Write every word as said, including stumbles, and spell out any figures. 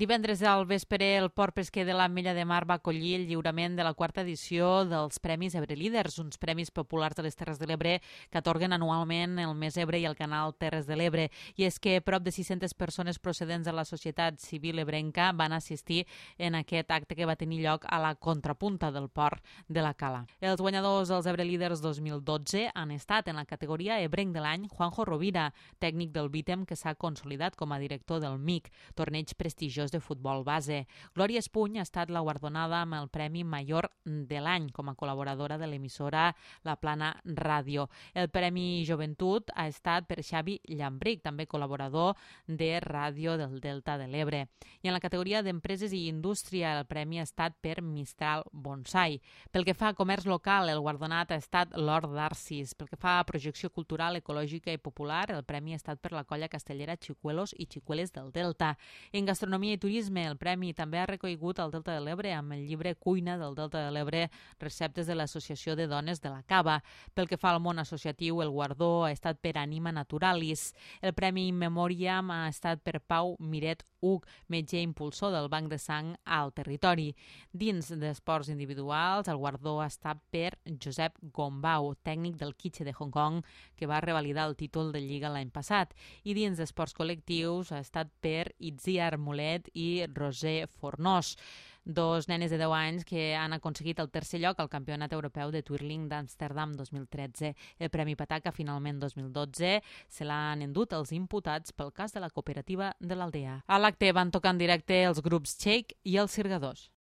Divendres al vespre, el Port Pesquer de l'Ametlla de Mar va acollir el lliurament de la quarta edició dels Premis Ebre Líders, uns premis populars de les Terres de l'Ebre que atorguen anualment el Més Ebre i el canal Terres de l'Ebre. I és que prop de sis-centes persones procedents de la societat civil ebrenca van assistir en aquest acte que va tenir lloc a la contrapunta del port de la Cala. Els guanyadors dels Ebre Líders dos mil dotze han estat en la categoria Ebrenc de l'any Juanjo Rovira, tècnic del Vítem que s'ha consolidat com a director del M I C, torneig prestigiós de futbol base. Glòria Espuny ha estat la guardonada amb el Premi Major de l'any com a col·laboradora de l'emissora La Plana Ràdio. El Premi Joventut ha estat per Xavi Llambric, també col·laborador de Ràdio del Delta de l'Ebre. I en la categoria d'empreses i indústria el premi ha estat per Mistral Bonsai. Pel que fa a comerç local, el guardonat ha estat l'Hort d'Arcis. Pel que fa a projecció cultural, ecològica i popular, el premi ha estat per la colla castellera Xicuelos i Xicueles del Delta. En gastronomia i turisme, el premi també ha recollit el Delta de l'Ebre amb el llibre Cuina del Delta de l'Ebre, receptes de l'Associació de Dones de la Cava. Pel que fa al món associatiu, el guardó ha estat per Anima Naturalis. El premi In Memoriam ha estat per Pau Miret Hug, metge impulsor del Banc de Sang al territori. Dins d'esports individuals, el guardó ha estat per Josep Gombau, tècnic del Kitche de Hong Kong, que va revalidar el títol de Lliga l'any passat. I dins d'esports col·lectius ha estat per Itziar Mulet i Roser Fornós, dos nenes de deu anys que han aconseguit el tercer lloc al Campionat Europeu de Twirling d'Amsterdam dos mil tretze. El Premi Pataca, finalment dos mil dotze, se l'han endut els imputats pel cas de la cooperativa de l'Aldea. A l'acte van tocar en directe els grups Shake i els Sirgadors.